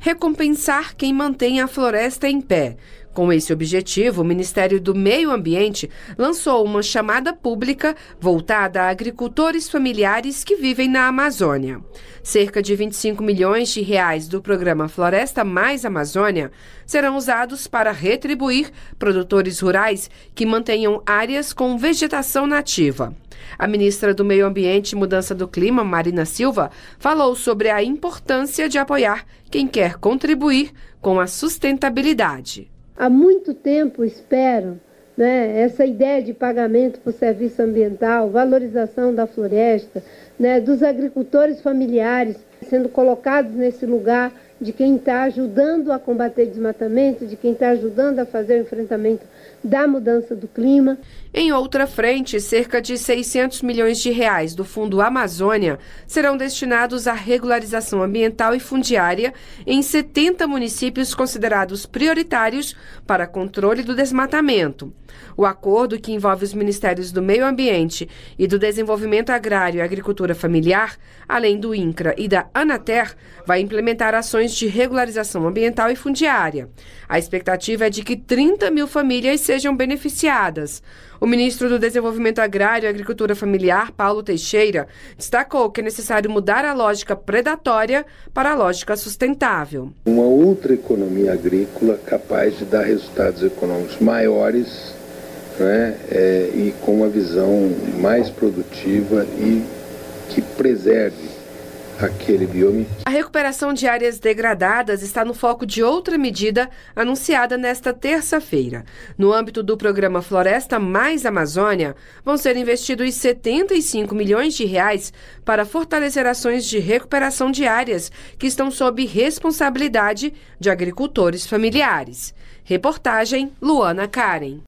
recompensar quem mantém a floresta em pé. Com esse objetivo, o Ministério do Meio Ambiente lançou uma chamada pública voltada a agricultores familiares que vivem na Amazônia. Cerca de 25 milhões de reais do programa Floresta Mais Amazônia serão usados para retribuir produtores rurais que mantenham áreas com vegetação nativa. A ministra do Meio Ambiente e Mudança do Clima, Marina Silva, falou sobre a importância de apoiar quem quer contribuir com a sustentabilidade. Há muito tempo espero, essa ideia de pagamento por serviço ambiental, valorização da floresta, dos agricultores familiares sendo colocados nesse lugar de quem está ajudando a combater desmatamento, de quem está ajudando a fazer o enfrentamento da mudança do clima. Em outra frente, cerca de 600 milhões de reais do Fundo Amazônia serão destinados à regularização ambiental e fundiária em 70 municípios considerados prioritários para controle do desmatamento. O acordo, que envolve os Ministérios do Meio Ambiente e do Desenvolvimento Agrário e Agricultura Familiar, além do INCRA e da Anater, vai implementar ações de regularização ambiental e fundiária. A expectativa é de que 30 mil famílias sejam beneficiadas. O ministro do Desenvolvimento Agrário e Agricultura Familiar, Paulo Teixeira, destacou que é necessário mudar a lógica predatória para a lógica sustentável. Uma outra economia agrícola capaz de dar resultados econômicos maiores, e com uma visão mais produtiva e que preserve aquele bioma. A recuperação de áreas degradadas está no foco de outra medida anunciada nesta terça-feira. No âmbito do programa Floresta Mais Amazônia, vão ser investidos 75 milhões de reais para fortalecer ações de recuperação de áreas que estão sob responsabilidade de agricultores familiares. Reportagem Luana Karen.